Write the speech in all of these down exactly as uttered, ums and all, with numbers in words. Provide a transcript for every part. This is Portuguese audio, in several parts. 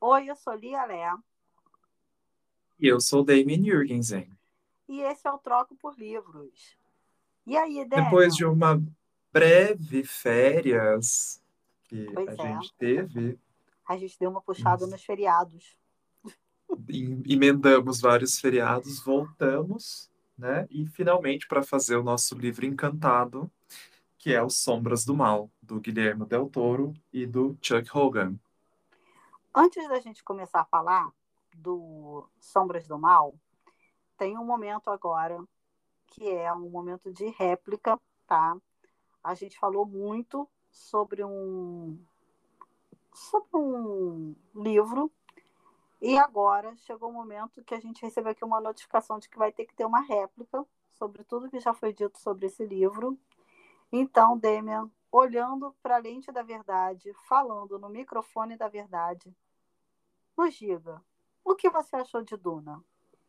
Oi, eu sou Lia Lé E eu sou o Damien Jurgensen. e esse é o Troco por Livros. E aí, Depois Daniel? de uma breve férias que Pois a é, gente teve, a gente deu uma puxada nos feriados. em- emendamos vários feriados, voltamos, né? E finalmente para fazer o nosso livro encantado, que é Os Sombras do Mal, do Guilherme Del Toro e do Chuck Hogan. Antes da gente começar a falar do Sombras do Mal, tem um momento agora que é um momento de réplica, tá? A gente falou muito sobre um sobre um livro e agora chegou o momento que a gente recebeu aqui uma notificação de que vai ter que ter uma réplica sobre tudo que já foi dito sobre esse livro. Então, Demian, olhando para a lente da verdade, falando no microfone da verdade, nos diga, o que você achou de Duna?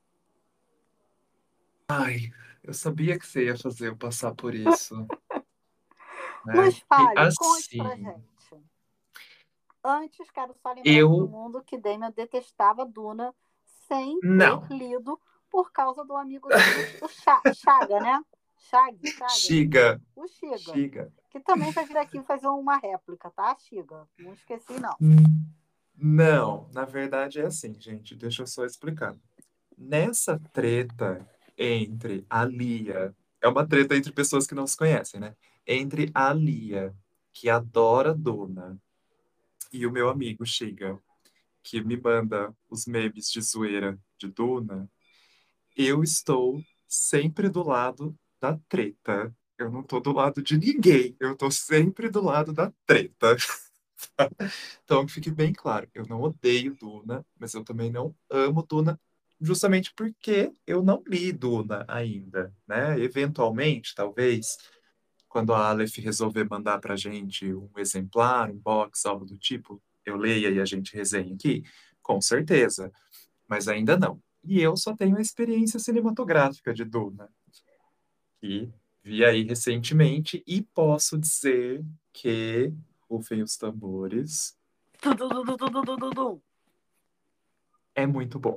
Ai, eu sabia que você ia fazer eu passar por isso, né? Nos E fale, conte pra assim, gente. Antes, quero só lembrar todo eu mundo que Demian detestava Duna sem ter não. lido por causa do amigo dele, o Chaga, né? Chag, Chaga, Xiga, o Chiga, xiga. que também vai vir aqui fazer uma réplica, tá, Chiga? Não esqueci, não. Hum, Não, na verdade é assim, gente, deixa eu só explicar. Nessa treta entre a Lia, é uma treta entre pessoas que não se conhecem, né? Entre a Lia, que adora Duna, e o meu amigo Xiga, que me manda os memes de zoeira de Duna, eu estou sempre do lado da treta. Eu não tô do lado de ninguém, eu tô sempre do lado da treta. Então, que fique bem claro, eu não odeio Duna, mas eu também não amo Duna, justamente porque eu não li Duna ainda, né? Eventualmente, talvez, quando a Aleph resolver mandar pra gente um exemplar, um box, algo do tipo, eu leia e a gente resenha aqui, com certeza, mas ainda não. E eu só tenho a experiência cinematográfica de Duna, que vi aí recentemente, e posso dizer que, rufem os tambores, Du, du, du, du, du, du, du, du. é muito bom.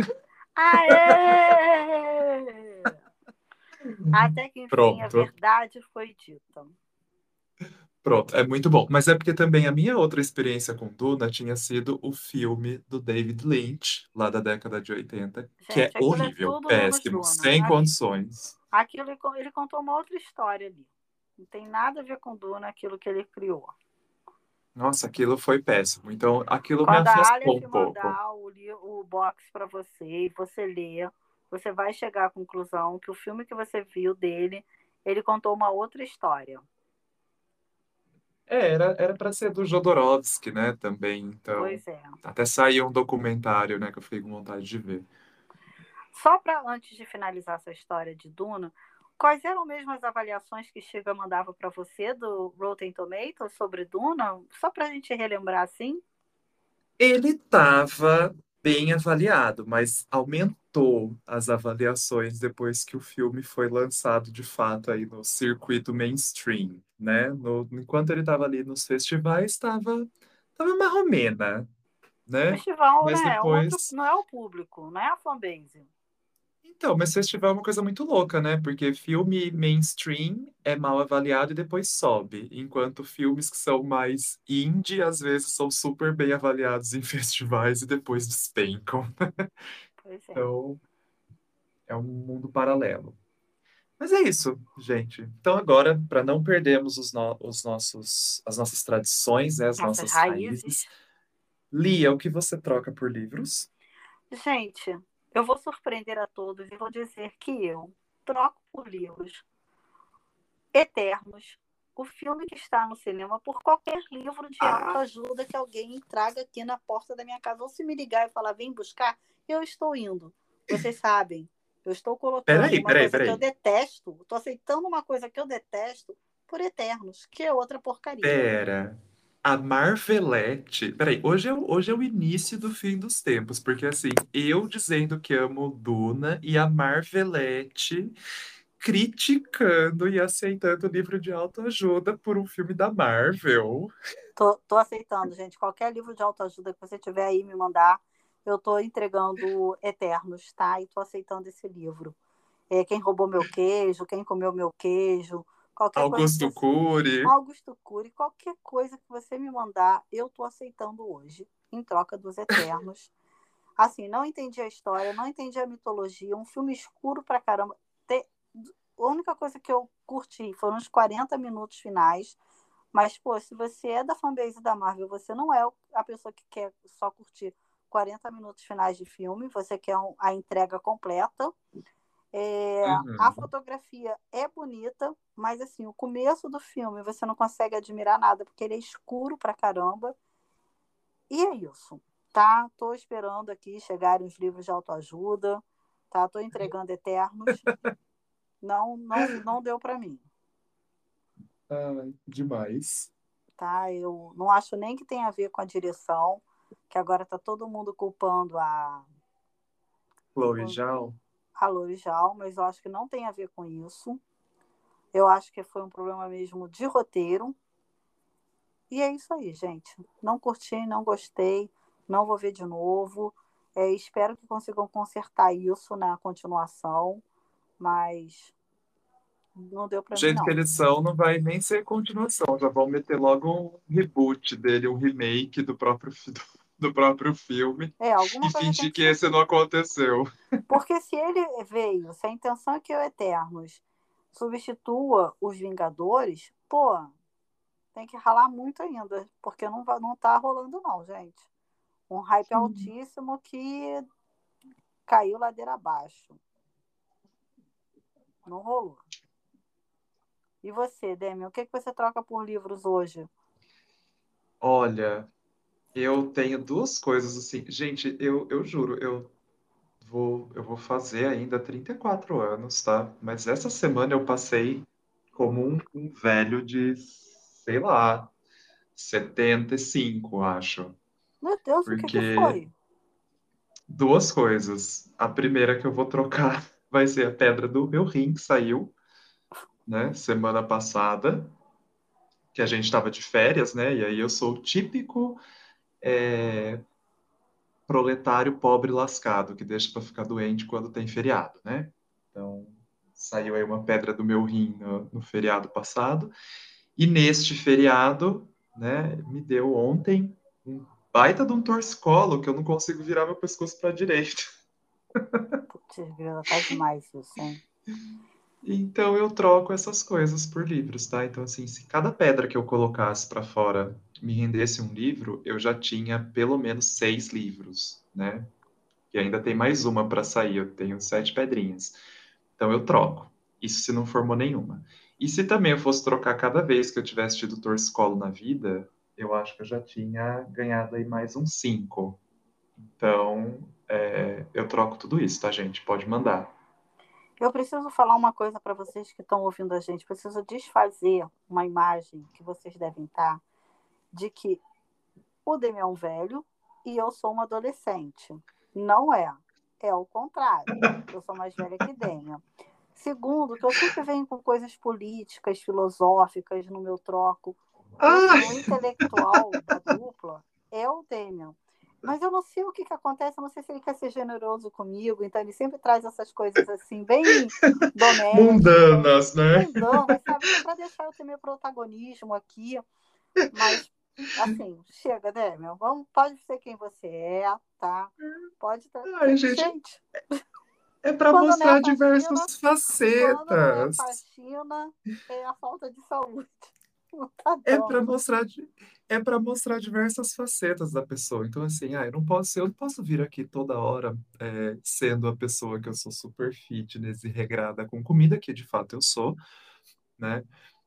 Aê! Até que enfim a Pronto, verdade foi dita. pronto, é muito bom. Mas é porque também a minha outra experiência com Duna tinha sido o filme do David Lynch, lá da década de oitenta, que é Gente, aquilo é horrível, tudo menos péssimo, Duna. sem condições. Aquilo ele contou uma outra história ali. Não tem nada a ver com Duna, aquilo que ele criou. Nossa, aquilo foi péssimo. Então, aquilo me Quando a afastou Aleph um pouco. mandar o, o box para você e você ler, você vai chegar à conclusão que o filme que você viu dele, ele contou uma outra história. É, era era para ser do Jodorowsky, né, também. Então, Pois é. até saiu um documentário, né, que eu fiquei com vontade de ver. Só para antes de finalizar essa história de Duna, quais eram mesmo as avaliações que Chiga mandava para você do Rotten Tomatoes sobre Duna? Só para a gente relembrar assim. Ele estava bem avaliado, mas aumentou as avaliações depois que o filme foi lançado de fato aí no circuito mainstream, né? No- enquanto ele estava ali nos festivais, estava tava marromena, né? Festival, Mas né? É um outro, depois. não é o público, não é a fanbase. Então, mas festival é uma coisa muito louca, né? Porque filme mainstream é mal avaliado e depois sobe, enquanto filmes que são mais indie, às vezes, são super bem avaliados em festivais e depois despencam. Pois é. Então, é um mundo paralelo. Mas é isso, gente. Então, agora, para não perdermos os, no- os nossos, as nossas tradições, né, as Nossas nossas raízes, raízes. Lia, o que você troca por livros? Gente, eu vou surpreender a todos e vou dizer que eu troco por livros eternos o filme que está no cinema por qualquer livro de Ah, autoajuda que alguém traga aqui na porta da minha casa. Ou se me ligar e falar, vem buscar, eu estou indo. Vocês sabem, eu estou colocando peraí, uma peraí, coisa que eu peraí. detesto, estou aceitando uma coisa que eu detesto por Eternos, que é outra porcaria. Pera. A Marvelette. Peraí, hoje é, o- hoje é o início do fim dos tempos, porque assim, eu dizendo que amo Duna e a Marvelette criticando e aceitando livro de autoajuda por um filme da Marvel. Tô, tô aceitando, gente. Qualquer livro de autoajuda que você tiver aí me mandar, eu tô entregando Eternos, tá? E tô aceitando esse livro. É, quem roubou meu queijo, quem comeu meu queijo, qualquer coisa que Augusto você... Cury. Augusto Cury, qualquer coisa que você me mandar, eu tô aceitando hoje, em troca dos Eternos. Assim, não entendi a história, não entendi a mitologia, um filme escuro pra caramba. Te- A única coisa que eu curti foram os quarenta minutos finais, mas, pô, se você é da fanbase da Marvel, você não é a pessoa que quer só curtir quarenta minutos finais de filme, você quer um- a entrega completa. É, a Uhum. fotografia é bonita, mas assim, o começo do filme você não consegue admirar nada, porque ele é escuro pra caramba. E é isso, tá? Tô esperando aqui chegarem os livros de autoajuda, tá? Tô entregando Eternos. Não, não, não deu para mim, Ai, demais. tá? Eu não acho nem que tenha a ver com a direção, que agora tá todo mundo culpando a Chloe Zhao. a L'Oréal, mas eu acho que não tem a ver com isso. Eu acho que foi um problema mesmo de roteiro. E é isso aí, gente. Não curti, não gostei, não vou ver de novo. É, espero que consigam consertar isso na continuação, mas não deu Do para mim, jeito que não. eles são, não vai nem ser continuação. Já vão meter logo um reboot dele, um remake do próprio, fi- do próprio filme É, alguma e coisa tem fingir que que ser esse não feita. aconteceu. Porque se ele veio, se a intenção é que o Eternos substitua os Vingadores, pô, tem que ralar muito ainda, porque não, vai, não tá rolando, não, gente. Um hype Sim. altíssimo que caiu ladeira abaixo. Não rolou. E você, Demi, o que, que você troca por livros hoje? Olha, eu tenho duas coisas assim. Gente, eu, eu juro, eu vou, eu vou fazer ainda trinta e quatro anos, tá? Mas essa semana eu passei como um, um velho de, sei lá, setenta e cinco, acho. Meu Deus, o que, que Porque foi? duas coisas. A primeira que eu vou trocar vai ser a pedra do meu rim, que saiu, né, semana passada, que a gente estava de férias, né? E aí eu sou o típico proletário pobre lascado, que deixa para ficar doente quando tem feriado, né? Então, saiu aí uma pedra do meu rim no, no feriado passado. E neste feriado, né, me deu ontem um baita de um torcicolo que eu não consigo virar meu pescoço para a direita. Putz, grila, tá demais isso, hein? Então eu troco essas coisas por livros, tá? Então, assim, se cada pedra que eu colocasse para fora me rendesse um livro, eu já tinha pelo menos seis livros, né? E ainda tem mais uma para sair, eu tenho sete pedrinhas. Então eu troco. Isso se não formou nenhuma. E se também eu fosse trocar cada vez que eu tivesse tido torcicolo na vida, eu acho que eu já tinha ganhado aí mais uns cinco. Então, é, eu troco tudo isso, tá, gente? Pode mandar. Eu preciso falar uma coisa para vocês que estão ouvindo a gente. Preciso desfazer uma imagem que vocês devem estar de que o Demi é um velho e eu sou uma adolescente. Não é. É o contrário. Eu sou mais velha que Demi. Segundo, que eu sempre venho com coisas políticas, filosóficas no meu troco. E assim, o Ah! intelectual da dupla é o Damian. Mas eu não sei o que, que acontece, eu não sei se ele quer ser generoso comigo, então ele sempre traz essas coisas assim, bem domésticas, Mundanas, né? mundanas, sabe? Que é para deixar eu ter meu protagonismo aqui. Mas, assim, chega, Damian. Vamos, pode ser quem você é, tá? Pode estar. Ai, gente, Gente, é para quando não é mostrar faxina, diversas quando não é facetas. faxina, é a falta de saúde. Não tá É para dando. mostrar, di- é para mostrar diversas facetas da pessoa. Então, assim, ah, eu não posso, eu não posso vir aqui toda hora é, sendo a pessoa que eu sou super fitness e regrada com comida, que de fato eu sou, né?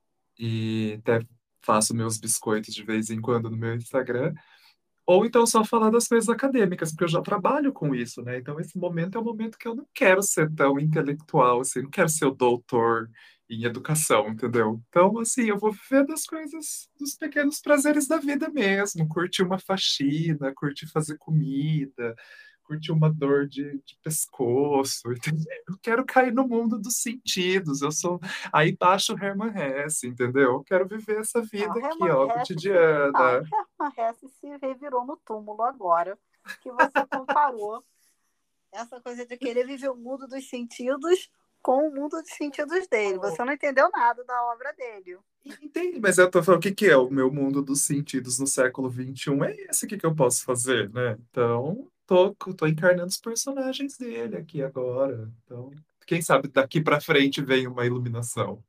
E até faço meus biscoitos de vez em quando no meu Instagram. Ou então só falar das coisas acadêmicas, porque eu já trabalho com isso, né? Então esse momento é um momento que eu não quero ser tão intelectual, assim, não quero ser o doutor em educação, entendeu? Então, assim, eu vou viver das coisas, dos pequenos prazeres da vida mesmo, curtir uma faxina, curtir fazer comida, curtir uma dor de, de pescoço, entendeu? Eu quero cair no mundo dos sentidos. Eu sou aí baixo Hermann Hesse, entendeu? Eu quero viver essa Não, vida aqui, Hermann ó, Hesse se, não, cotidiana. Hermann Hesse se revirou no túmulo agora, que você comparou essa coisa de querer viver o mundo dos sentidos com o mundo dos sentidos dele. Você não entendeu nada da obra dele. Entende? Mas eu tô falando, o que que é o meu mundo dos sentidos no século vinte e um? É esse aqui que eu posso fazer, né? Então, tô, tô encarnando os personagens dele aqui agora. Então, quem sabe daqui pra frente vem uma iluminação.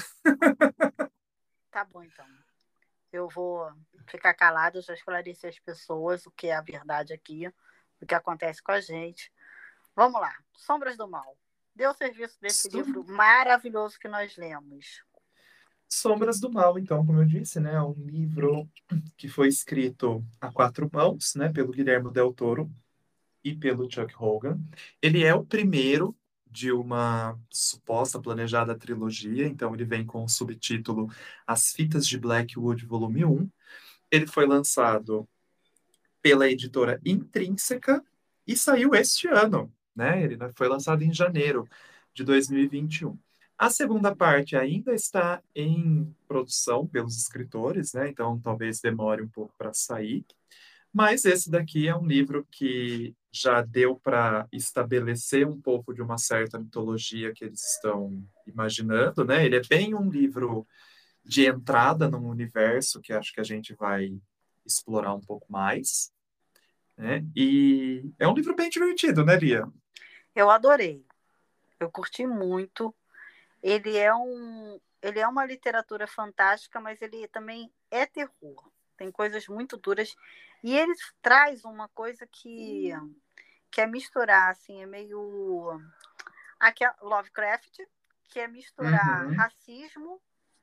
Tá bom, então. Eu vou ficar calada, já esclareci as pessoas o que é a verdade aqui, o que acontece com a gente. Vamos lá. Sombras do Mal. Dê o serviço desse livro Som- maravilhoso que nós lemos. Sombras do Mal, então, como eu disse, né? É um livro que foi escrito a quatro mãos, né? Pelo Guilherme Del Toro e pelo Chuck Hogan. Ele é o primeiro de uma suposta planejada trilogia, então ele vem com o subtítulo As Fitas de Blackwood, volume um. Ele foi lançado pela editora Intrínseca e saiu este ano, né? Ele foi lançado em janeiro de dois mil e vinte e um. A segunda parte ainda está em produção pelos escritores, né? Então talvez demore um pouco para sair. Mas esse daqui é um livro que já deu para estabelecer um pouco de uma certa mitologia que eles estão imaginando, né? Ele é bem um livro de entrada num universo que acho que a gente vai explorar um pouco mais, né? E é um livro bem divertido, né, Lia? Eu adorei. Eu curti muito. Ele é um, ele é uma literatura fantástica, mas ele também é terror. Tem coisas muito duras e ele traz uma coisa que que é misturar assim, é meio aqui é Lovecraft, que é misturar Uhum. racismo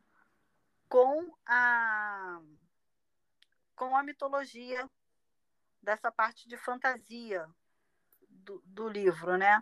com a com a mitologia dessa parte de fantasia do, do livro, né?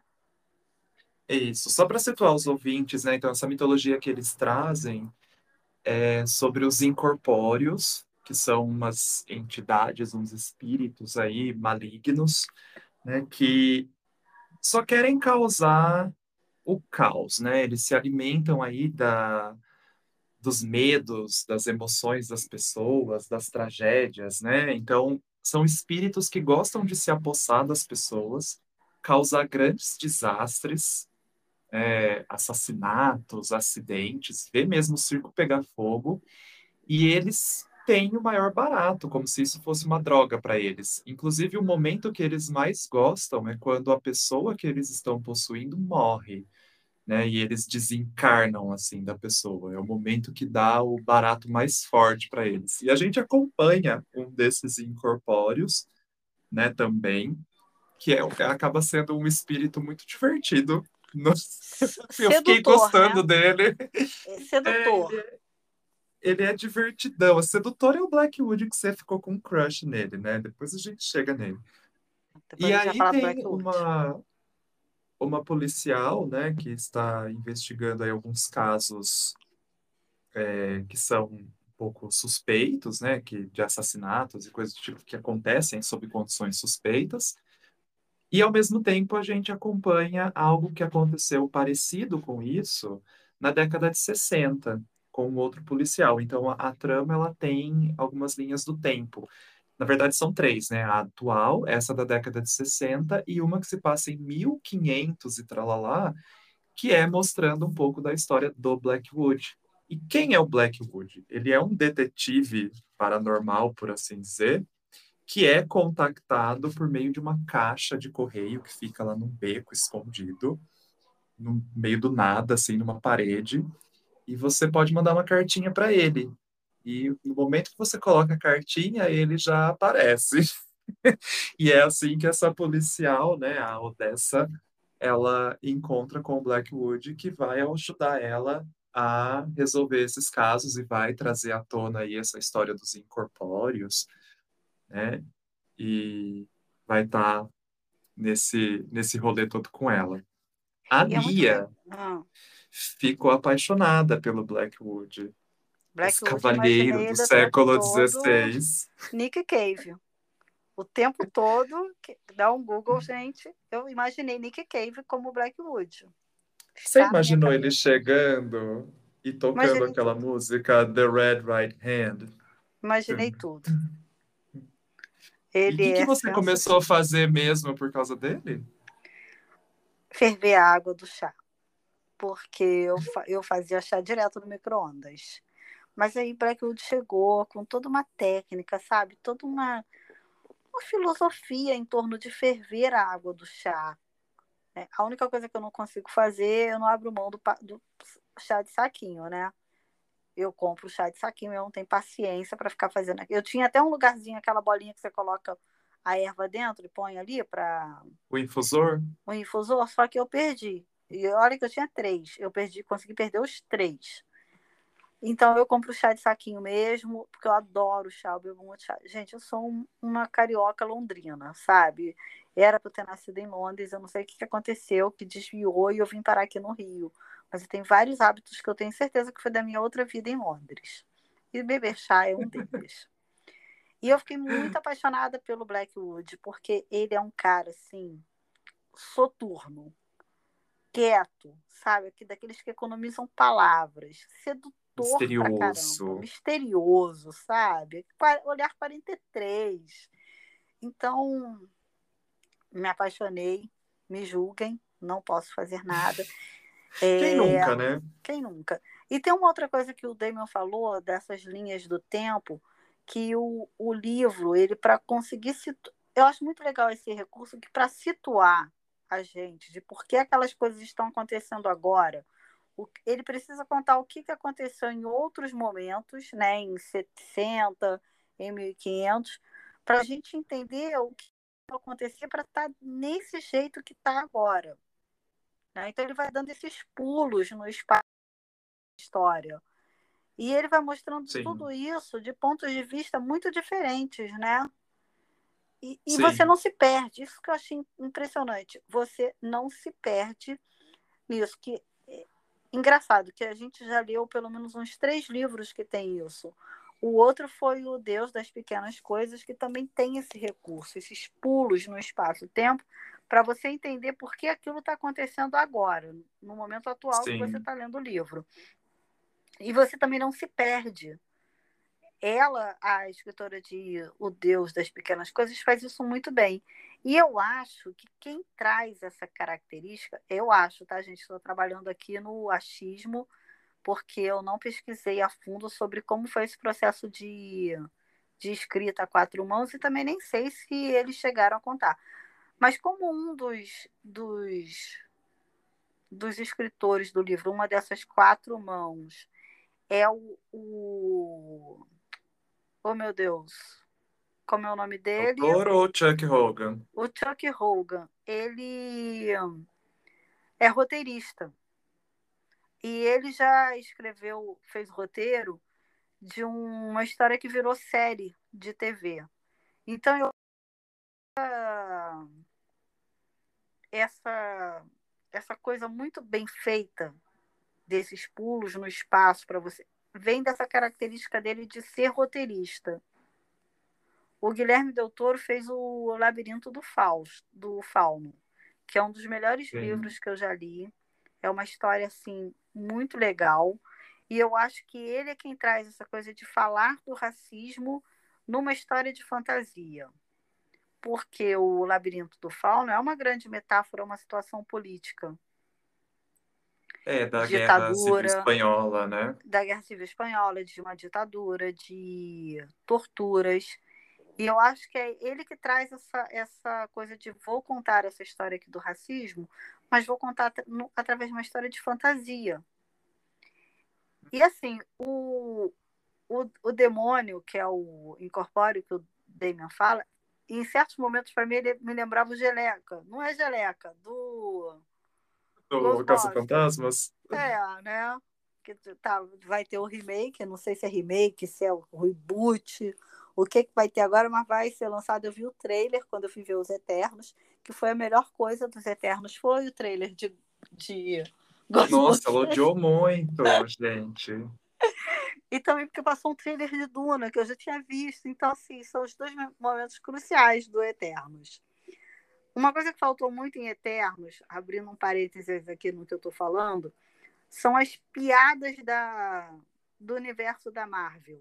É isso. Só para situar os ouvintes, né? Então, essa mitologia que eles trazem é sobre os incorpóreos, que são umas entidades, uns espíritos aí malignos, né? Que só querem causar o caos, né? Eles se alimentam aí da, dos medos, das emoções das pessoas, das tragédias, né? Então, são espíritos que gostam de se apossar das pessoas, causar grandes desastres, é, assassinatos, acidentes, ver mesmo o circo pegar fogo, e eles têm o maior barato, como se isso fosse uma droga para eles. Inclusive, o momento que eles mais gostam é quando a pessoa que eles estão possuindo morre, né? E eles desencarnam assim da pessoa. É o momento que dá o barato mais forte para eles. E a gente acompanha um desses incorpóreos, né, também, que é, acaba sendo um espírito muito divertido. Nossa, eu fiquei Sedutor, né? gostando dele. É É, sedutor. ele, é, ele é divertidão. A sedutor é o Blackwood que você ficou com um crush nele, né? Depois a gente chega nele. Depois E a gente vai aí falar do tem Blackwood. uma uma policial, né, que está investigando aí alguns casos é, que são um pouco suspeitos, né, que de assassinatos e coisas do tipo que acontecem sob condições suspeitas. E ao mesmo tempo a gente acompanha algo que aconteceu parecido com isso na década de sessenta com um outro policial. Então a, a trama ela tem algumas linhas do tempo. Na verdade, são três, né? A atual, essa da década de sessenta, e uma que se passa em mil e quinhentos e tralalá, que é mostrando um pouco da história do Blackwood. E quem é o Blackwood? Ele é um detetive paranormal, por assim dizer, que é contactado por meio de uma caixa de correio que fica lá num beco escondido, no meio do nada, assim, numa parede, e você pode mandar uma cartinha para ele. E no momento que você coloca a cartinha, ele já aparece. E é assim que essa policial, né, a Odessa, ela encontra com o Blackwood, que vai ajudar ela a resolver esses casos e vai trazer à tona aí essa história dos incorpóreos, né? E vai estar nesse nesse rolê todo com ela. A E é muito legal. Lia Ah, ficou apaixonada pelo Blackwood, esse Blackwood, cavalheiro imaginei do ele o tempo século todo dezesseis. Nick Cave. O tempo todo, que- dá um Google, gente, eu imaginei Nick Cave como Blackwood. Você Está na minha imaginou ele cabeça. chegando e tocando Imaginei aquela tudo. música The Red Right Hand? Imaginei Tum. tudo. E o Ele que que é você começou a sensacional. fazer mesmo por causa dele? Ferver a água do chá, porque eu, fa- eu fazia chá direto no micro-ondas. Mas aí Blackwood chegou com toda uma técnica, sabe? Toda uma, uma filosofia em torno de ferver a água do chá. Né? A única coisa que eu não consigo fazer, eu não abro mão do, pa- do chá de saquinho, né? Eu compro chá de saquinho, eu não tenho paciência para ficar fazendo. Eu tinha até um lugarzinho, aquela bolinha que você coloca a erva dentro e põe ali para O infusor? o infusor, só que eu perdi. E olha que eu tinha três, eu perdi, consegui perder os três. Então eu compro chá de saquinho mesmo, porque eu adoro chá, eu bebo muito chá. Gente, eu sou um- uma carioca londrina, sabe? Era para eu ter nascido em Londres, eu não sei o que que aconteceu, que desviou e eu vim parar aqui no Rio. Mas eu tenho vários hábitos que eu tenho certeza que foi da minha outra vida em Londres. E beber chá é um deles. E eu fiquei muito apaixonada pelo Blackwood, porque ele é um cara, assim, soturno, quieto, sabe? Aqui, daqueles que economizam palavras, sedutor pra caramba, Misterioso. misterioso, sabe? Olhar quarenta e três. Então, me apaixonei, me julguem, não posso fazer nada. Quem É... nunca, né? Quem nunca? E tem uma outra coisa que o Damon falou, dessas linhas do tempo, que o, o livro, ele para conseguir situ... eu acho muito legal esse recurso que para situar a gente de por que aquelas coisas estão acontecendo agora, o... ele precisa contar o que, que aconteceu em outros momentos, né, em setenta, em mil e quinhentos, para a gente entender o que acontecia para estar nesse jeito que está agora. Né? Então ele vai dando esses pulos no espaço da história. E ele vai mostrando tudo Sim, isso de pontos de vista muito diferentes, né? E, e você sim, não se perde. Isso que eu achei impressionante. Você não se perde nisso. Que, é, engraçado, que a gente já leu pelo menos uns três livros que tem isso. O outro foi o Deus das Pequenas Coisas, que também tem esse recurso, esses pulos no espaço-tempo, para você entender por que aquilo está acontecendo agora, no momento atual que você sim. está lendo o livro. E você também não se perde. Ela, a escritora de O Deus das Pequenas Coisas, faz isso muito bem. E eu acho que quem traz essa característica, eu acho, tá, gente? Estou trabalhando aqui no achismo, porque eu não pesquisei a fundo sobre como foi esse processo de, de escrita a quatro mãos e também nem sei se eles chegaram a contar. Mas como um dos, dos, dos escritores do livro, uma dessas quatro mãos, é o, o oh, meu Deus, como é o nome dele? Autor ou Chuck Hogan? O Chuck Hogan. Ele é roteirista. E ele já escreveu, fez roteiro de uma história que virou série de T V. Então, eu, essa, essa coisa muito bem feita desses pulos no espaço para você vem dessa característica dele de ser roteirista. O Guilherme Del Toro fez o Labirinto do Fausto, do Fauno, que é um dos melhores Sim. livros que eu já li. É uma história assim muito legal. E eu acho que ele é quem traz essa coisa de falar do racismo numa história de fantasia. Porque o Labirinto do Fauno é uma grande metáfora a uma situação política. É, da Guerra Civil Ditadura, Espanhola, né? da Guerra Civil Espanhola, de uma ditadura, de torturas. E eu acho que é ele que traz essa, essa coisa de vou contar essa história aqui do racismo, mas vou contar no, através de uma história de fantasia. E assim, o, o, o demônio, que é o incorpóreo que o Damien fala, em certos momentos, para mim, ele me lembrava o Geleca. Não é Geleca, do Do Ghostbusters. Caça-Fantasmas? É, né? Que tá, vai ter o remake, não sei se é remake, se é o reboot, o que, que vai ter agora, mas vai ser lançado. Eu vi o trailer quando eu fui ver Os Eternos, que foi a melhor coisa dos Eternos, foi o trailer de, de Nossa, ela Ghostbusters. odiou muito, gente. E também porque passou um trailer de Duna, que eu já tinha visto. Então, assim, são os dois momentos cruciais do Eternos. Uma coisa que faltou muito em Eternos, abrindo um parênteses aqui no que eu estou falando, são as piadas da, do universo da Marvel.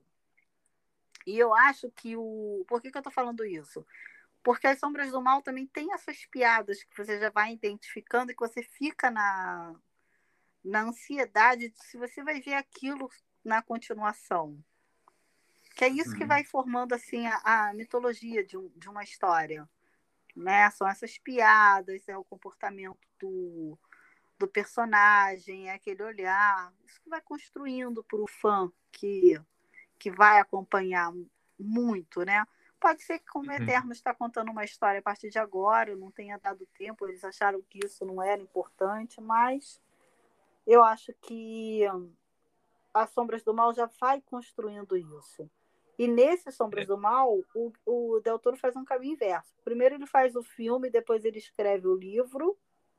E eu acho que o... Por que, que eu estou falando isso? Porque as Sombras do Mal também tem essas piadas que você já vai identificando e que você fica na, na ansiedade de se você vai ver aquilo na continuação. Que é isso que Uhum. vai formando assim a, a mitologia de, um, de uma história. Né? São essas piadas, é o comportamento do, do personagem, é aquele olhar. Isso que vai construindo para o fã que, que vai acompanhar muito, né? Pode ser que, como Uhum. Eterno está contando uma história a partir de agora, não tenha dado tempo, eles acharam que isso não era importante, mas eu acho que As Sombras do Mal já vai construindo isso. E nesse Sombras É, do Mal, o, o Del Toro faz um caminho inverso. Primeiro ele faz o filme, depois ele escreve o livro.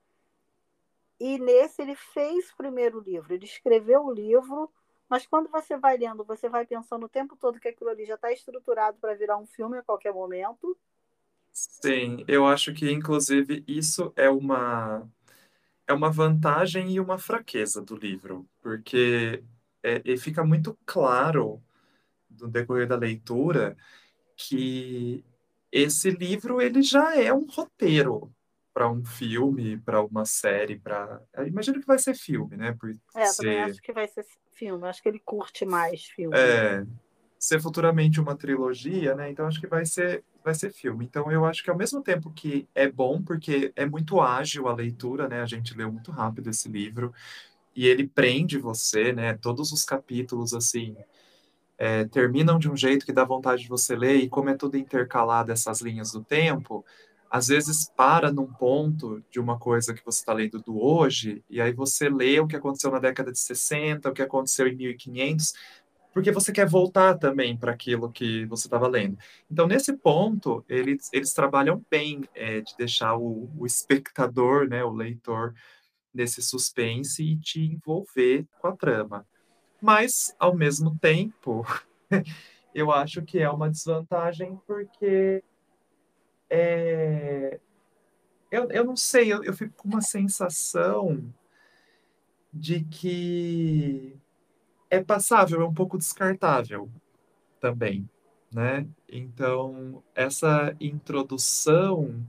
E nesse ele fez primeiro o livro. Ele escreveu o livro, mas quando você vai lendo, você vai pensando o tempo todo que aquilo ali já está estruturado para virar um filme a qualquer momento. sim, eu acho que inclusive isso é uma é uma vantagem e uma fraqueza do livro, porque é, e fica muito claro no decorrer da leitura que esse livro ele já é um roteiro para um filme, para uma série, para eu imagino que vai ser filme, né? Por É, também ser acho que vai ser filme. Acho que ele curte mais filme. é, ser futuramente uma trilogia, né? Então acho que vai ser vai ser filme. Então eu acho que ao mesmo tempo que é bom porque é muito ágil a leitura, né? A gente leu muito rápido esse livro e ele prende você, né? Todos os capítulos assim é, terminam de um jeito que dá vontade de você ler e como é tudo intercalado essas linhas do tempo, às vezes para num ponto de uma coisa que você está lendo do hoje e aí você lê o que aconteceu na década de sessenta, o que aconteceu em mil e quinhentos porque você quer voltar também para aquilo que você estava lendo. Então, nesse ponto, eles, eles trabalham bem é, de deixar o, o espectador, né, o leitor, nesse suspense e te envolver com a trama. Mas, ao mesmo tempo, eu acho que é uma desvantagem porque é, eu, eu não sei, eu, eu fico com uma sensação de que é passável, é um pouco descartável também, né? Então, essa introdução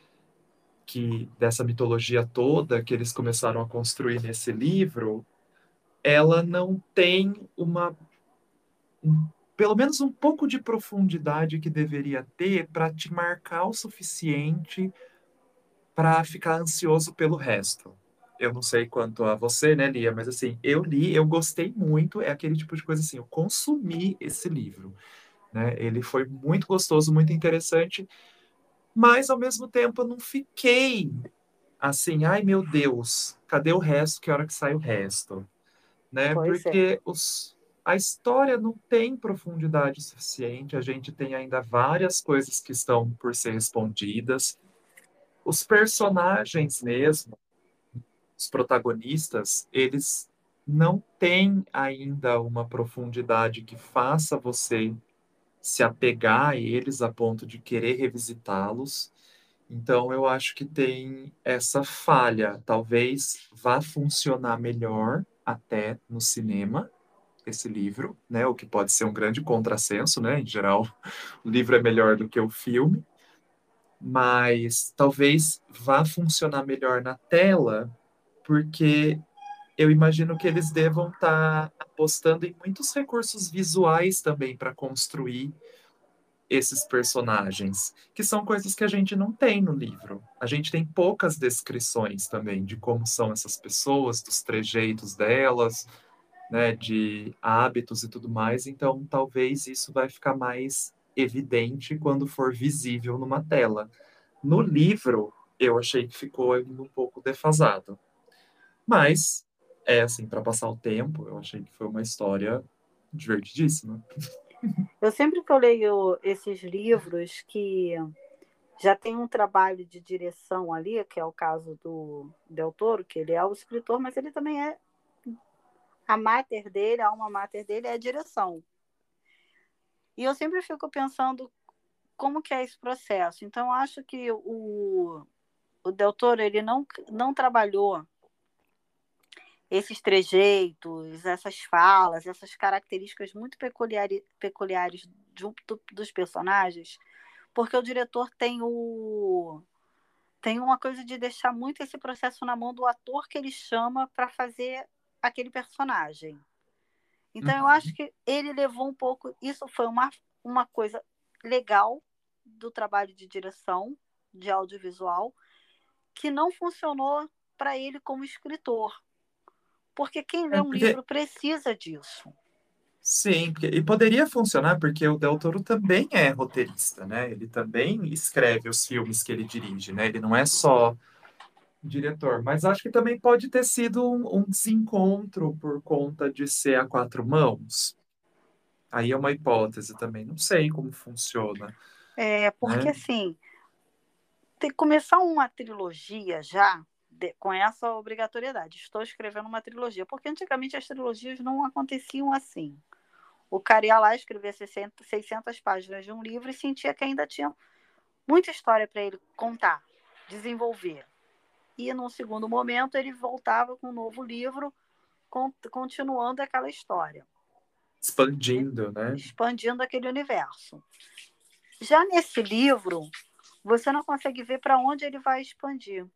que dessa mitologia toda que eles começaram a construir nesse livro, ela não tem uma um- pelo menos um pouco de profundidade que deveria ter para te marcar o suficiente para ficar ansioso pelo resto. Eu não sei quanto a você, né, Lia, mas assim, eu li, eu gostei muito, é aquele tipo de coisa assim, eu consumi esse livro, né? Ele foi muito gostoso, muito interessante, mas ao mesmo tempo eu não fiquei assim, ai meu Deus, cadê o resto? Que hora que sai o resto? Né? Pois é. Porque os, a história não tem profundidade suficiente, a gente tem ainda várias coisas que estão por ser respondidas. Os personagens mesmo, os protagonistas, eles não têm ainda uma profundidade que faça você se apegar a eles a ponto de querer revisitá-los. Então, eu acho que tem essa falha. Talvez vá funcionar melhor até no cinema, esse livro, né? O que pode ser um grande contrassenso, né? Em geral, o livro é melhor do que o filme, mas talvez vá funcionar melhor na tela, porque eu imagino que eles devam estar apostando em muitos recursos visuais também para construir esses personagens, que são coisas que a gente não tem no livro. A gente tem poucas descrições também de como são essas pessoas, dos trejeitos delas, né, de hábitos e tudo mais, então talvez isso vai ficar mais evidente quando for visível numa tela. No livro, eu achei que ficou ainda um pouco defasado. Mas, é assim, para passar o tempo, eu achei que foi uma história divertidíssima. Eu sempre que eu leio esses livros que já tem um trabalho de direção ali, que é o caso do Del Toro, que ele é o escritor, mas ele também é a mater dele, a alma mater dele é a direção. E eu sempre fico pensando como que é esse processo. Então, eu acho que o, o Del Toro, ele não, não trabalhou esses trejeitos, essas falas, essas características muito peculiares, peculiares junto dos personagens, porque o diretor tem o tem uma coisa de deixar muito esse processo na mão do ator que ele chama para fazer aquele personagem. Então, eu acho Uhum. que ele levou um pouco. Isso foi uma, uma coisa legal do trabalho de direção, de audiovisual, que não funcionou para ele como escritor. Porque quem lê É, um porque, livro precisa disso. sim, porque, e poderia funcionar porque o Del Toro também é roteirista, né? Ele também escreve os filmes que ele dirige, né? Ele não é só diretor, mas acho que também pode ter sido um, um desencontro por conta de ser a quatro mãos. Aí é uma hipótese também, não sei como funciona, É, porque, né? assim, tem que começar uma trilogia já de, com essa obrigatoriedade. Estou escrevendo uma trilogia, porque antigamente as trilogias não aconteciam assim. O cara ia lá escrever seiscentas páginas de um livro e sentia que ainda tinha muita história para ele contar, desenvolver. E, num segundo momento, ele voltava com um novo livro, continuando aquela história, Expandindo, né? expandindo aquele universo. Já nesse livro, você não consegue ver para onde ele vai expandir.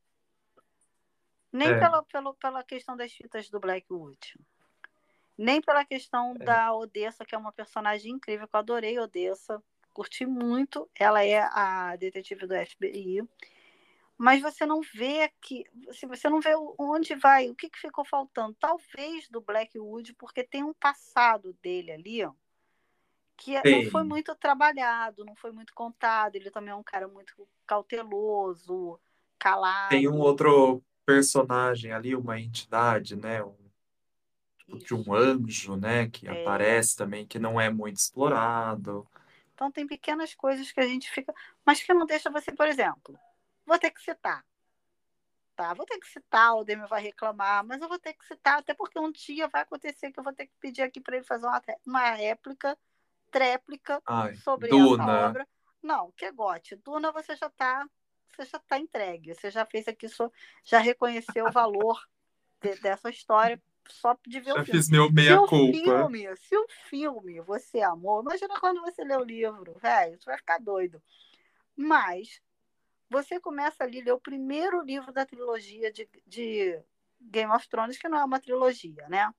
Nem É, pela, pela, pela questão das fitas do Blackwood, nem pela questão é. da Odessa, que é uma personagem incrível, que eu adorei Odessa, curti muito. Ela é a detetive do F B I. Mas você não vê que, se você não vê onde vai, o que, que ficou faltando. Talvez do Blackwood, porque tem um passado dele ali, ó, que não foi Tem, muito trabalhado, não foi muito contado. Ele também é um cara muito cauteloso, tem um calado. outro personagem ali, uma entidade, né? Um, tipo de um Isso. anjo, né? Que É. aparece também, que não é muito explorado. Então tem pequenas coisas que a gente fica, mas que não deixa você, por exemplo, vou ter que citar, tá? Vou ter que citar, o Demi vai reclamar, mas eu vou ter que citar, até porque um dia vai acontecer que eu vou ter que pedir aqui para ele fazer uma, uma réplica, tréplica Ai, sobre essa Duna. obra. Não, que gote. Duna você já está, você já está entregue, você já fez aqui, já reconheceu o valor de, dessa história só de ver o Já filme. fiz meu Se o meia-culpa. filme, se o filme você amou, imagina quando você lê o livro, velho, você vai ficar doido. Mas você começa ali a ler o primeiro livro da trilogia de, de Game of Thrones, que não é uma trilogia, né?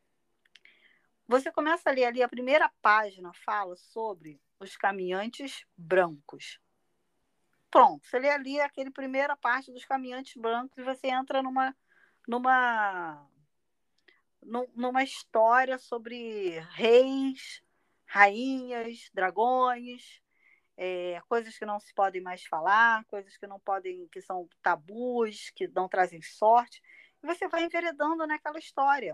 Você começa a ler ali, a primeira página fala sobre os caminhantes brancos. Pronto, você lê ali aquele primeira parte dos caminhantes brancos e você entra numa, numa, numa história sobre reis, rainhas, dragões, é, coisas que não se podem mais falar, coisas que não podem, que são tabus, que não trazem sorte. E você vai enveredando naquela história.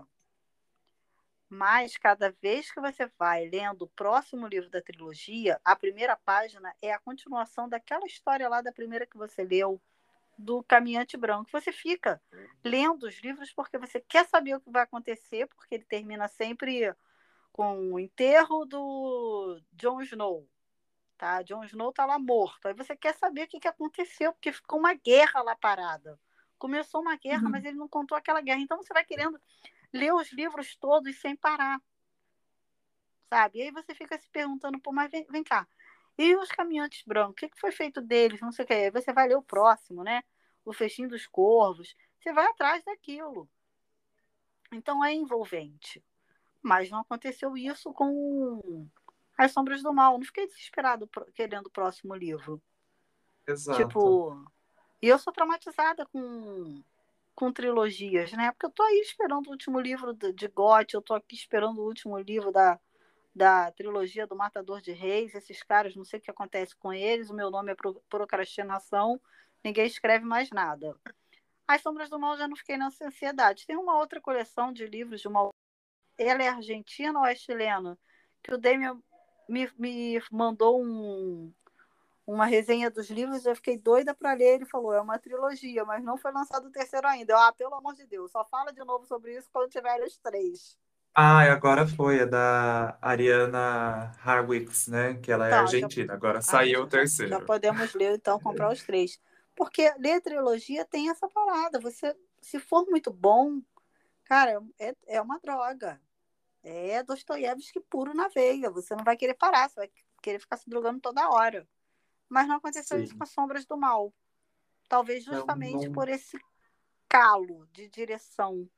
Mas cada vez que você vai lendo o próximo livro da trilogia, a primeira página é a continuação daquela história lá da primeira que você leu, do Caminhante Branco. Você fica lendo os livros porque você quer saber o que vai acontecer, porque ele termina sempre com o enterro do Jon Snow. Tá? Jon Snow tá lá morto. Aí você quer saber o que, que aconteceu, porque ficou uma guerra lá parada. Começou uma guerra, mas Uhum. ele não contou aquela guerra. Então você vai querendo ler os livros todos sem parar, sabe? E aí você fica se perguntando, pô, mas vem, vem cá. E os caminhantes brancos? O que, que foi feito deles? Não sei o que. Aí você vai ler o próximo, né? O Festim dos Corvos. Você vai atrás daquilo. Então é envolvente. Mas não aconteceu isso com As Sombras do Mal. Não fiquei desesperado querendo o próximo livro. Exato. Tipo, e eu sou traumatizada com, com trilogias, né? Porque eu tô aí esperando o último livro de, de Gotti, eu tô aqui esperando o último livro da, da trilogia do Matador de Reis. Esses caras, não sei o que acontece com eles, o meu nome é procrastinação, ninguém escreve mais nada. As Sombras do Mal já não fiquei nessa ansiedade. Tem uma outra coleção de livros de uma. Ela é argentina ou é chilena? Que o Damian me, me mandou um, uma resenha dos livros, eu fiquei doida para ler. Ele falou, é uma trilogia, mas não foi lançado o terceiro ainda. Eu, ah, pelo amor de Deus, só fala de novo sobre isso quando tiver os três. Ah, e agora foi, é da Ariana Harwicz, né? Que ela é Então, já, argentina. Agora ah, saiu o já, já terceiro. podemos ler, então, comprar os três. Porque ler trilogia tem essa parada. Você, se for muito bom, cara, é, é uma droga. É Dostoiévski puro na veia. Você não vai querer parar, você vai querer ficar se drogando toda hora. Mas não aconteceu isso com Sim. as Sombras do Mal. Talvez Não, justamente não. por esse calo de direção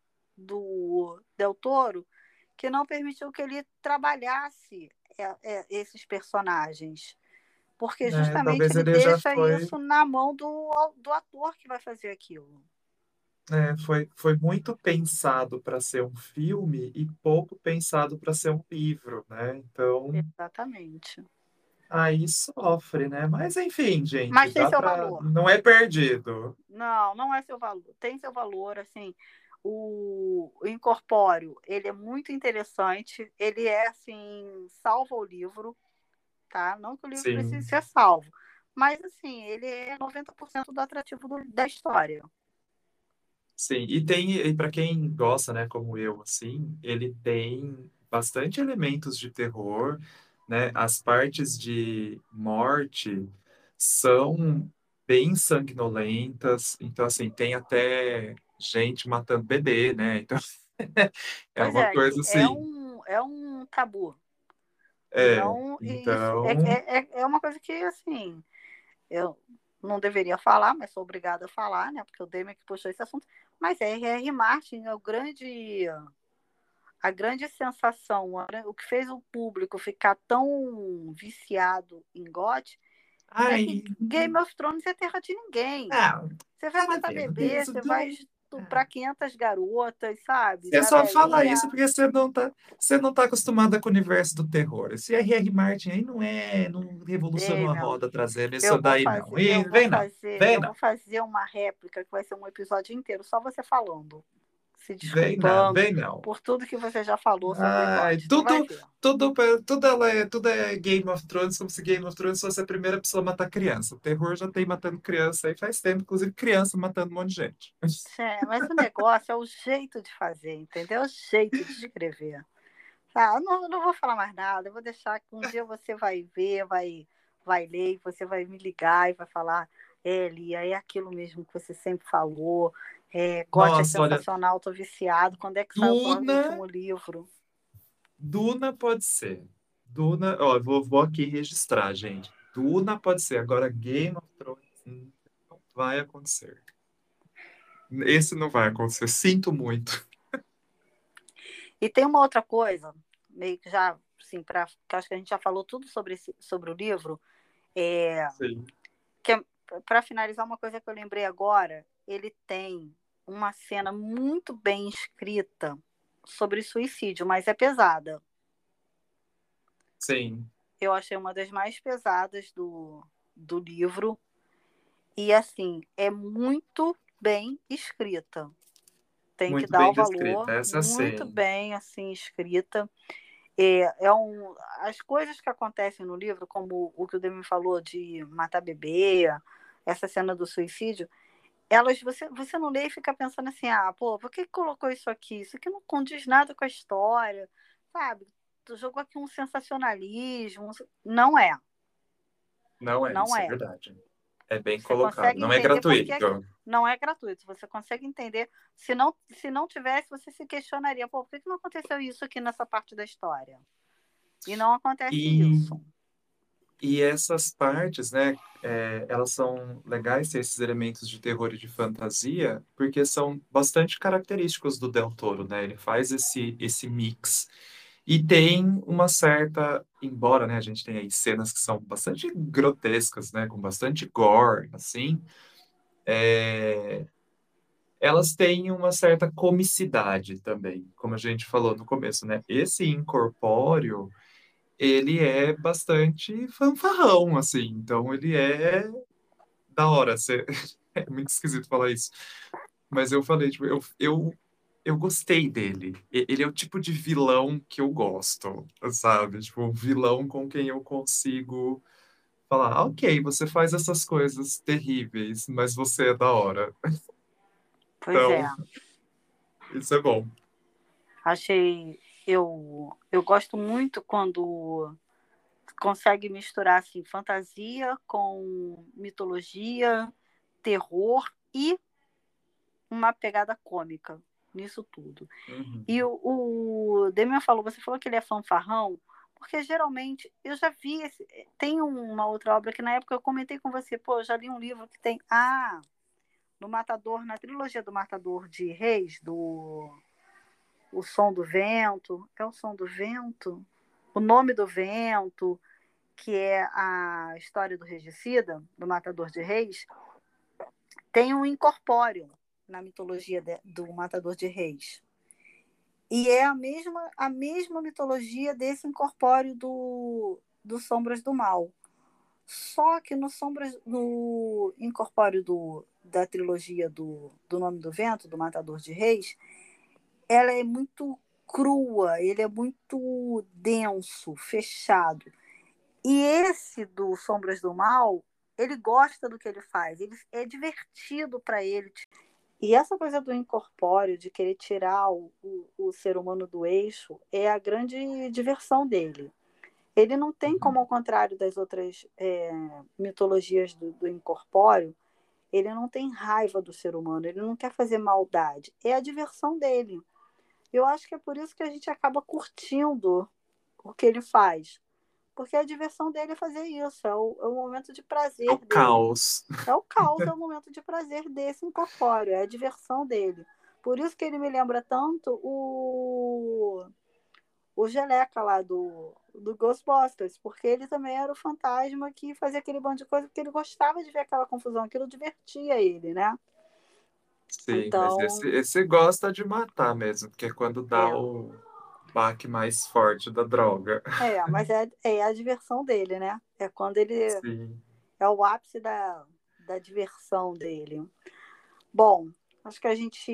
do Del Toro, que não permitiu que ele trabalhasse é, é, esses personagens. Porque É, justamente talvez ele ele já deixa foi. isso na mão do, do ator que vai fazer aquilo. É, foi, foi muito pensado para ser um filme e pouco pensado para ser um livro, né? Então, Exatamente. aí sofre, né? Mas enfim, gente, Mas tem dá seu para. valor. Não é perdido. Não, não é seu valor. Tem seu valor, assim. O, o Incorpóreo, ele é muito interessante. Ele é, assim, salva o livro, tá? Não que o livro precise Sim, ser salvo. Mas, assim, ele é noventa por cento do atrativo do, da história. sim. E tem, e para quem gosta, né, como eu, assim, ele tem bastante elementos de terror, né? As partes de morte são bem sanguinolentas, então, assim, tem até gente matando bebê, né? Então, é Pois uma é, que coisa é assim. um, é um tabu. E É, não, e isso é, então, é, é é uma coisa que, assim, eu não deveria falar, mas sou obrigada a falar, né? Porque o Demian que puxou esse assunto. Mas é R R. Martin é o grande, a grande sensação, o que fez o público ficar tão viciado em G O T é que ai, Game of Thrones é terra de ninguém. não, Você vai nada a matar ver, bebê, isso você vai não. estuprar quinhentas garotas, sabe? Você Da só fala velhinha. isso porque você não tá, você não tá acostumada com o universo do terror. Esse R R. Martin aí não é, não revolucionou a Damian, roda trazendo eu isso vou daí, não. fazer, eu E vou vem não, fazer, vem eu vou não, fazer uma réplica que vai ser um episódio inteiro, só você falando, se vem não, desculpando vem não. por tudo que você já falou sobre G O Ai, T. Tu vai tudo, ver. tudo, tudo, ela é, tudo é Game of Thrones, como se Game of Thrones fosse a primeira pessoa a matar criança. O terror já tem matando criança aí faz tempo, inclusive criança matando um monte de gente. É, mas o negócio é o jeito de fazer, entendeu? É o jeito de escrever. Tá, eu não, eu não vou falar mais nada, eu vou deixar que um dia você vai ver, vai, vai ler, e você vai me ligar e vai falar, é, Lia, é aquilo mesmo que você sempre falou, é, G O T é Nossa, olha, sensacional, tô viciado, quando é que sai o próximo Duna, último livro? Duna pode ser. Duna, ó, eu vou, vou aqui registrar, gente. Duna pode ser. Agora, Game of Thrones hum, não vai acontecer. Esse não vai acontecer. Sinto muito. E tem uma outra coisa, meio que já, assim, pra, que acho que a gente já falou tudo sobre, esse, sobre o livro, é, Sim, que é, para finalizar, uma coisa que eu lembrei agora, ele tem uma cena muito bem escrita sobre suicídio, mas é pesada. sim, Eu achei uma das mais pesadas do, do livro. E, assim, é muito bem escrita. Tem que muito dar bem o descrita. valor, Essa muito sim. bem, assim, escrita. É, é um, as coisas que acontecem no livro, como o que o Demi falou de matar bebê, essa cena do suicídio, elas você, você não lê e fica pensando assim, ah, pô, por que colocou isso aqui? Isso aqui não condiz nada com a história, sabe? Tu jogou aqui um sensacionalismo. Não é, Não é, não isso é é. verdade. É bem Você colocado. consegue Não é entender porque gratuito. não é gratuito. Você consegue entender. Se não, se não tivesse, você se questionaria, pô, por que não aconteceu isso aqui nessa parte da história? E não acontece E, isso. e essas partes, né, é, elas são legais ter esses elementos de terror e de fantasia, porque são bastante característicos do Del Toro, né? Ele faz esse, esse mix. E tem uma certa, embora, né, a gente tenha aí cenas que são bastante grotescas, né, com bastante gore, assim, é, elas têm uma certa comicidade também, como a gente falou no começo, né? Esse incorpóreo, ele é bastante fanfarrão, assim, então ele é da hora. Você- É muito esquisito falar isso, mas eu falei, tipo, eu, eu, eu gostei dele. E- Ele é o tipo de vilão que eu gosto, sabe? Tipo, um vilão com quem eu consigo falar, "Ah, ok, você faz essas coisas terríveis, mas você é da hora." Pois é. Então, isso é bom. Achei. eu, eu gosto muito quando consegue misturar assim, fantasia com mitologia, terror e uma pegada cômica nisso tudo. Uhum. E o, o Demian falou, você falou que ele é fanfarrão, porque geralmente eu já vi, esse, tem uma outra obra que na época eu comentei com você, pô, eu já li um livro que tem, ah, no Matador, na trilogia do Matador de Reis, do O Som do Vento, é o Som do Vento? O Nome do Vento, que é a história do regicida, do Matador de Reis, tem um incorpóreo na mitologia de, do Matador de Reis. E é a mesma, a mesma mitologia desse incorpóreo do, do Sombras do Mal. Só que no, Sombras, no incorpóreo do, da trilogia do, do Nome do Vento, do Matador de Reis, ela é muito crua, ele é muito denso, fechado. E esse do Sombras do Mal, ele gosta do que ele faz, ele, é divertido para ele. E essa coisa do incorpóreo, de querer tirar o, o, o ser humano do eixo, é a grande diversão dele. Ele não tem, como ao contrário das outras é, mitologias do, do incorpóreo, ele não tem raiva do ser humano, ele não quer fazer maldade. É a diversão dele. Eu acho que é por isso que a gente acaba curtindo o que ele faz. Porque a diversão dele é fazer isso, é o, é o momento de É prazer o dele. caos. É o caos, é o momento de prazer desse incorpóreo, é a diversão dele. Por isso que ele me lembra tanto o, o Geleca lá do, do Ghostbusters, porque ele também era o fantasma que fazia aquele bando de coisa, porque ele gostava de ver aquela confusão, aquilo divertia ele, né? Sim, mas esse, Então, esse gosta de matar mesmo, porque é quando dá é, o baque mais forte da droga. é, mas é, é a diversão dele, né? É quando ele Sim, é o ápice da, da diversão dele. Bom, acho que a gente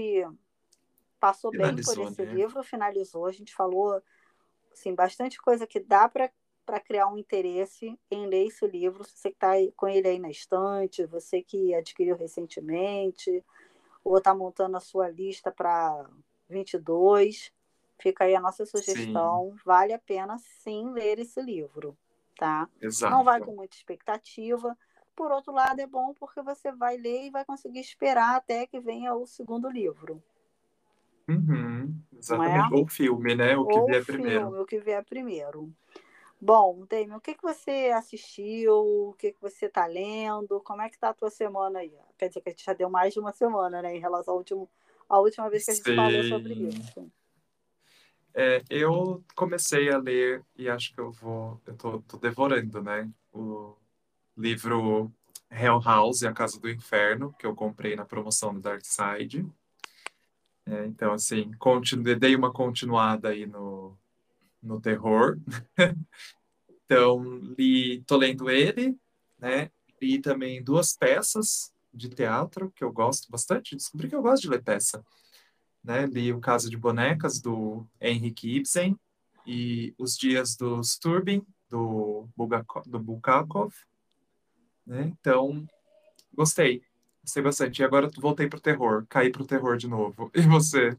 passou bem por finalizou, esse né? livro, finalizou, a gente falou assim, bastante coisa que dá para para criar um interesse em ler esse livro. Se você está com ele aí na estante, você que adquiriu recentemente, ou está montando a sua lista para vinte e dois, fica aí a nossa Sim, sugestão. Vale a pena sim ler esse livro, tá? Não vai com exato. muita expectativa. Por outro lado, é bom porque você vai ler e vai conseguir esperar até que venha o segundo livro, Uhum, não é? exatamente. Ou filme, né? O que Ou o vier primeiro. filme, o que vier primeiro. Bom, Damien, o que que você assistiu? O que que você está lendo? Como é que está a tua semana aí? Quer dizer que a gente já deu mais de uma semana, né, em relação ao último, à última vez que a gente falou sobre Sim. isso. É, eu comecei a ler e acho que eu vou, eu tô, tô devorando, né? O livro Hell House e a Casa do Inferno, que eu comprei na promoção do Dark Side. É, então, assim, continu, dei uma continuada aí no, no terror. Então, li, tô lendo ele, né? Li também duas peças de teatro que eu gosto bastante. Descobri que eu gosto de ler peça, né? Li O Caso de Bonecas, do Henrik Ibsen, e Os Dias do Turbin, do, Bulgakov, do Bulgakov, né? Então, gostei. Gostei bastante. E agora voltei pro terror. Caí pro terror de novo. E você?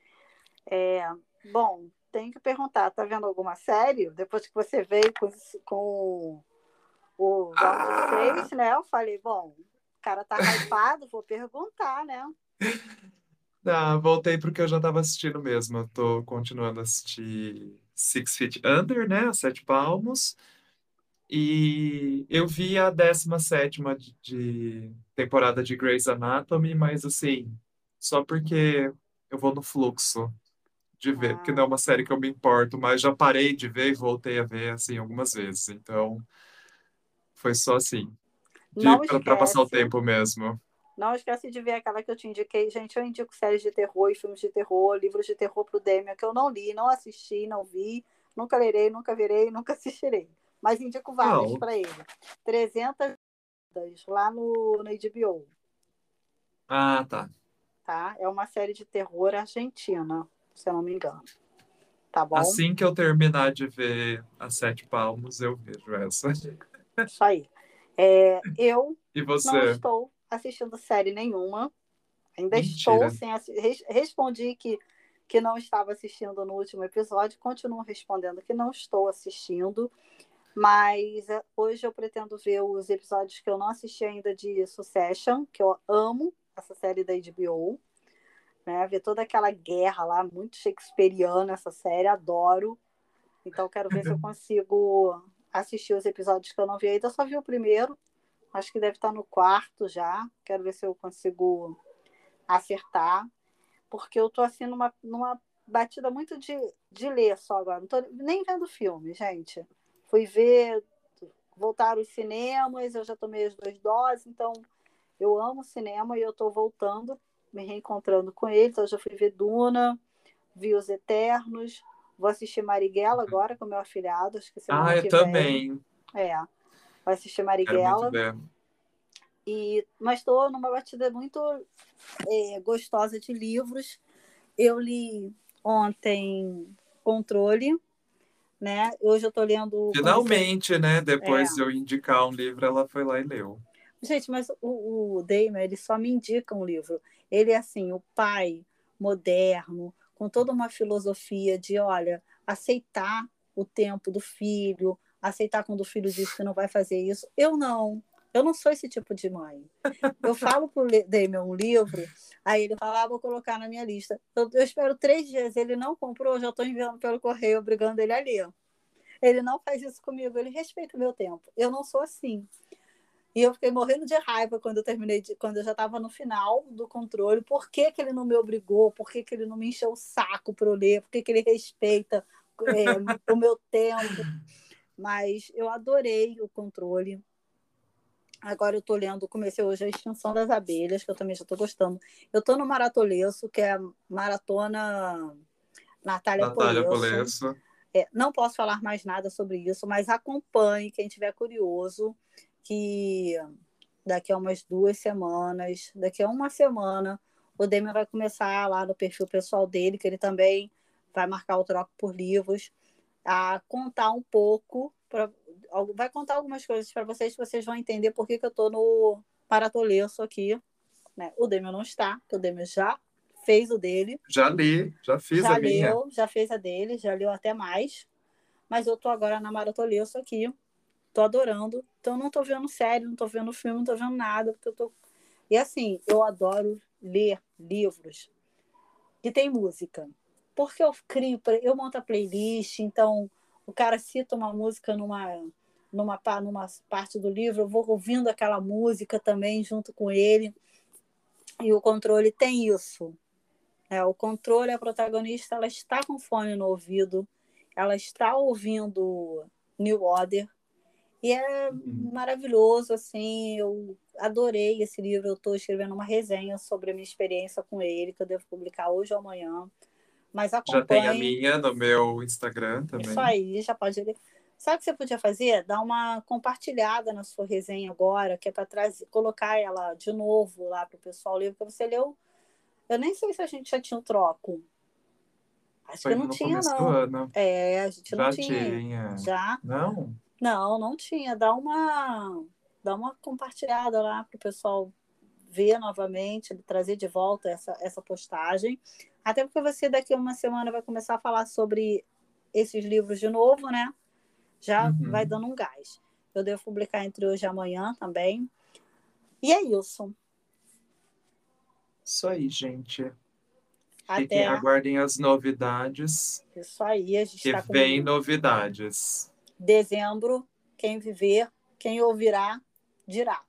É, bom, tenho que perguntar, tá vendo alguma série? Depois que você veio com, com o Round Ah! seis, né? Eu falei, bom, o cara tá hypado, vou perguntar, né? Ah, voltei porque eu já estava assistindo mesmo. Eu tô continuando a assistir Six Feet Under, né? Os Sete Palmos. E eu vi a décima sétima de, de temporada de Grey's Anatomy, mas assim, só porque eu vou no fluxo de ver, porque não é Ah, uma série que eu me importo, mas já parei de ver e voltei a ver assim algumas vezes. Então, foi só assim, de não para passar o esquece. tempo mesmo. Não esquece de ver aquela que eu te indiquei. Gente, eu indico séries de terror e filmes de terror, livros de terror pro Demian, que eu não li, não assisti, não vi, nunca lerei, nunca verei, nunca assistirei. Mas indico várias Qual? para ele. trezentas lá no, no H B O, Ah, tá. tá? É uma série de terror argentina, se eu não me engano. Tá bom? Assim que eu terminar de ver As Sete Palmos, eu vejo essa. Isso aí. É, eu E não você? estou assistindo série nenhuma. Ainda estou Mentira. sem assistir. Respondi que que não estava assistindo no último episódio, continuo respondendo que não estou assistindo, mas é, hoje eu pretendo ver os episódios que eu não assisti ainda de Succession, que eu amo essa série da H B O, né? Ver toda aquela guerra lá, muito shakespeariana essa série, adoro. Então quero ver se eu consigo assistir os episódios que eu não vi ainda. Eu só vi o primeiro, acho que deve estar no quarto já. Quero ver se eu consigo acertar, porque eu tô assim numa, numa batida muito de, de ler só agora. Não tô nem vendo filme, gente. Fui ver, voltaram os cinemas, eu já tomei as duas doses, então eu amo cinema e eu tô voltando, me reencontrando com eles. Então, eu já fui ver Duna, vi Os Eternos, vou assistir Marighella agora com meu afilhado, acho que Ah, semana eu que vem. também. É, vai assistir Quero muito Marighella. ver. E, mas estou numa batida muito é, gostosa de livros. Eu li ontem Controle, né? Hoje eu estou lendo Conhecer... Finalmente, né? É. Depois de eu indicar um livro, ela foi lá e leu. Gente, mas o, o Damon, ele só me indica um livro. Ele é assim, o pai moderno, com toda uma filosofia de, olha, aceitar o tempo do filho, aceitar quando o filho diz que não vai fazer isso. Eu não. Eu não sou esse tipo de mãe. Eu falo para o Damon um livro, aí ele fala, ah, vou colocar na minha lista. Eu, eu espero três dias, ele não comprou, eu já estou enviando pelo correio, obrigando ele a ler. Ele não faz isso comigo, ele respeita o meu tempo. Eu não sou assim. E eu fiquei morrendo de raiva quando eu terminei, de, quando eu já estava no final do Controle. Por que, que ele não me obrigou? Por que, que ele não me encheu o saco para eu ler? Por que, que ele respeita é, o meu tempo? Mas eu adorei o Controle. Agora eu estou lendo, comecei hoje a Extinção das Abelhas, que eu também já estou gostando. Eu estou no Maratoleço, que é a Maratona Natália Natália Polesso. Polesso. É, não posso falar mais nada sobre isso, mas acompanhe, quem tiver curioso, que daqui a umas duas semanas, daqui a uma semana, o Demian vai começar lá no perfil pessoal dele, que ele também vai marcar o Troco por Livros, a contar um pouco, pra, vai contar algumas coisas para vocês, que vocês vão entender por que, que eu estou no Paratoleço aqui. Né? O Demian não está, porque o Demian já fez o dele. Já li, já fiz já a minha. leu, já fez a dele, já leu até mais. Mas eu tô agora na Maratoleço aqui, tô adorando. Então não tô vendo série, não tô vendo filme, não tô vendo nada, porque eu tô... E assim, eu adoro ler livros que tem música. Porque eu crio, eu monto a playlist, então o cara cita uma música numa, numa, numa parte do livro, eu vou ouvindo aquela música também junto com ele. E o Controle tem isso. É, o Controle, a protagonista, ela está com fone no ouvido, ela está ouvindo New Order, e é Uhum. maravilhoso, assim, eu adorei esse livro, eu estou escrevendo uma resenha sobre a minha experiência com ele, que eu devo publicar hoje ou amanhã, mas Já tem a acompanhe, minha no meu Instagram isso também. aí, já pode ler. Sabe o que você podia fazer? Dar uma compartilhada na sua resenha agora, que é para colocar ela de novo lá para o pessoal ler, porque você leu. Eu nem sei se a gente já tinha o troco. Acho que Foi não no tinha, começo do não. ano. É, a gente não Já tinha. tinha. Já? Não? Não, não tinha. Dá uma, dá uma compartilhada lá para o pessoal ver novamente, trazer de volta essa, essa postagem. Até porque você daqui a uma semana vai começar a falar sobre esses livros de novo, né? Já vai Uhum. dando um gás. Eu devo publicar entre hoje e amanhã também. E é isso. Isso aí, gente. Fiquem, Até aguardem as novidades, isso aí. A gente que está vem com novidades. dezembro. Quem viver, quem ouvirá, dirá.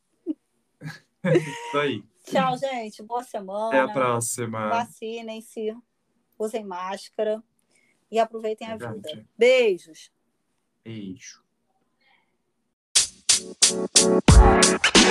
Isso aí. Tchau, gente. Boa Até a semana. próxima. Vacinem-se, usem máscara e aproveitem a vida. Verdade. Beijos. Beijo.